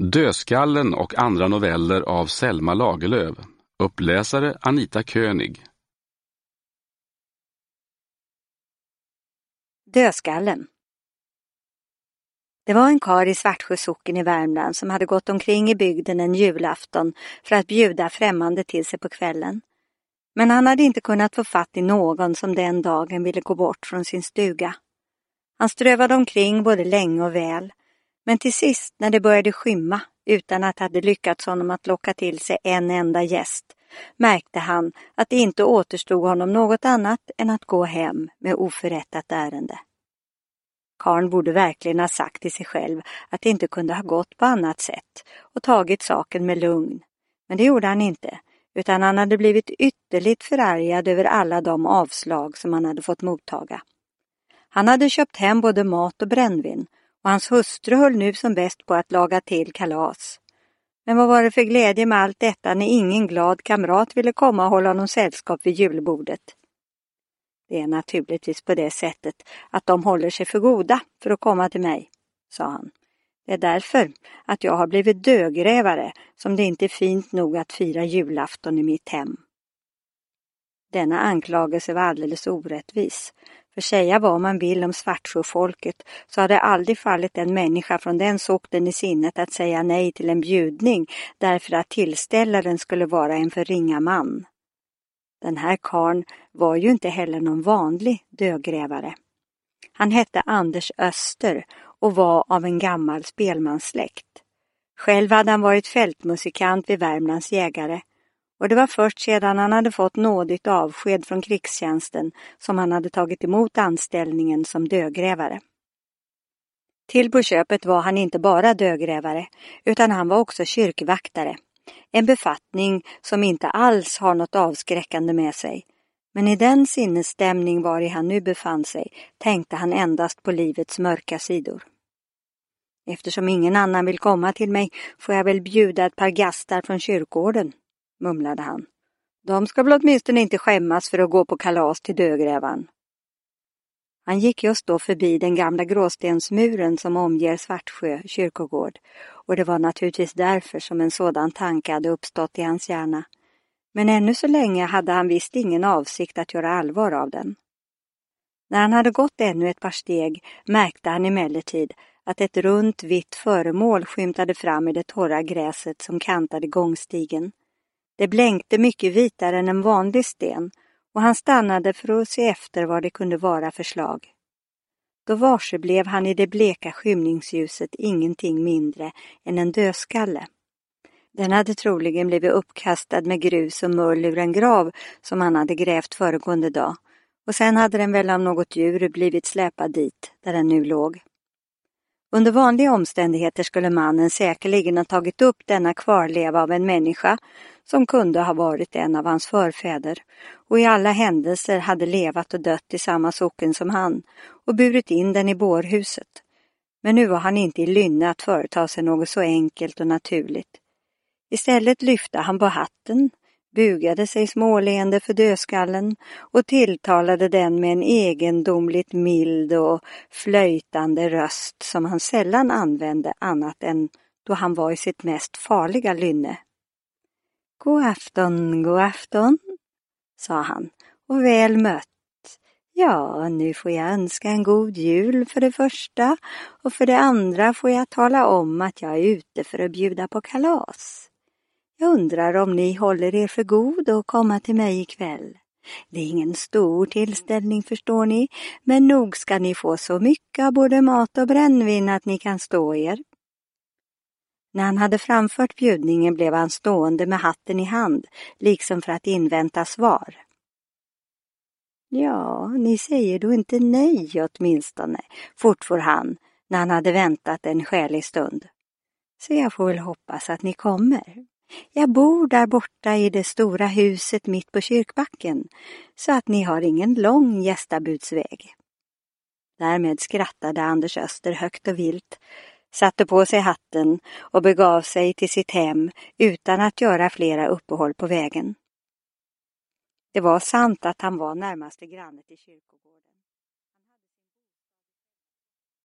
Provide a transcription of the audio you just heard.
Dödskallen och andra noveller av Selma Lagerlöf. Uppläsare Anita König. Dödskallen. Det var en karl i Svartsjö socken i Värmland som hade gått omkring i bygden en julafton för att bjuda främmande till sig på kvällen. Men han hade inte kunnat få fatt i någon som den dagen ville gå bort från sin stuga. Han strövade omkring både länge och väl, men till sist när det började skymma utan att hade lyckats honom att locka till sig en enda gäst, märkte han att det inte återstod honom något annat än att gå hem med oförrättat ärende. Karn borde verkligen ha sagt till sig själv att det inte kunde ha gått på annat sätt och tagit saken med lugn. Men det gjorde han inte, utan han hade blivit ytterligt förargad över alla de avslag som han hade fått mottaga. Han hade köpt hem både mat och brännvin och hans hustru höll nu som bäst på att laga till kalas. Men vad var det för glädje med allt detta när ingen glad kamrat ville komma och hålla honom sällskap vid julbordet? Det är naturligtvis på det sättet att de håller sig för goda för att komma till mig, sa han. Det är därför att jag har blivit dödgrävare som det inte är fint nog att fira julafton i mitt hem. Denna anklagelse var alldeles orättvis. För säga vad man vill om Svartsjöfolket så hade det aldrig fallit en människa från den socknen i sinnet att säga nej till en bjudning därför att tillställaren skulle vara en för ringa man. Den här karln var ju inte heller någon vanlig dödgrävare. Han hette Anders Öster och var av en gammal spelmanssläkt. Själv hade han varit fältmusikant vid Värmlands jägare. Och det var först sedan han hade fått nådigt avsked från krigstjänsten som han hade tagit emot anställningen som dödgrävare. Till på köpet var han inte bara dödgrävare utan han var också kyrkvaktare. En befattning som inte alls har något avskräckande med sig. Men i den sinnesstämning var i han nu befann sig tänkte han endast på livets mörka sidor. Eftersom ingen annan vill komma till mig får jag väl bjuda ett par gastar från kyrkogården, mumlade han. De ska väl åtminstone inte skämmas för att gå på kalas till dödgrävan. Han gick just då förbi den gamla gråstensmuren som omger Svartsjö kyrkogård och det var naturligtvis därför som en sådan tanke hade uppstått i hans hjärna. Men ännu så länge hade han visst ingen avsikt att göra allvar av den. När han hade gått ännu ett par steg märkte han emellertid att ett runt vitt föremål skymtade fram i det torra gräset som kantade gångstigen. Det blänkte mycket vitare än en vanlig sten och han stannade för att se efter vad det kunde vara för slag. Då varse blev han i det bleka skymningsljuset ingenting mindre än en dödskalle. Den hade troligen blivit uppkastad med grus och mull ur en grav som han hade grävt föregående dag och sen hade den väl av något djur blivit släpad dit där den nu låg. Under vanliga omständigheter skulle mannen säkerligen ha tagit upp denna kvarleva av en människa som kunde ha varit en av hans förfäder och i alla händelser hade levat och dött i samma socken som han och burit in den i bårhuset. Men nu var han inte i lynne att företa sig något så enkelt och naturligt. Istället lyfte han på hatten, bugade sig småleende för dödskallen och tilltalade den med en egendomligt mild och flöjtande röst som han sällan använde annat än då han var i sitt mest farliga lynne. God afton, sa han och väl mött. Ja, nu får jag önska en god jul för det första och för det andra får jag tala om att jag är ute för att bjuda på kalas. Jag undrar om ni håller er för god att komma till mig ikväll. Det är ingen stor tillställning förstår ni, men nog ska ni få så mycket av både mat och brännvin att ni kan stå er. När han hade framfört bjudningen blev han stående med hatten i hand, liksom för att invänta svar. Ja, ni säger då inte nej åtminstone, fortfor han när han hade väntat en skälig stund. Så jag får väl hoppas att ni kommer. Jag bor där borta i det stora huset mitt på kyrkbacken, så att ni har ingen lång gästabudsväg. Därmed skrattade Anders Öster högt och vilt, satte på sig hatten och begav sig till sitt hem utan att göra flera uppehåll på vägen. Det var sant att han var närmaste granne till kyrkogården.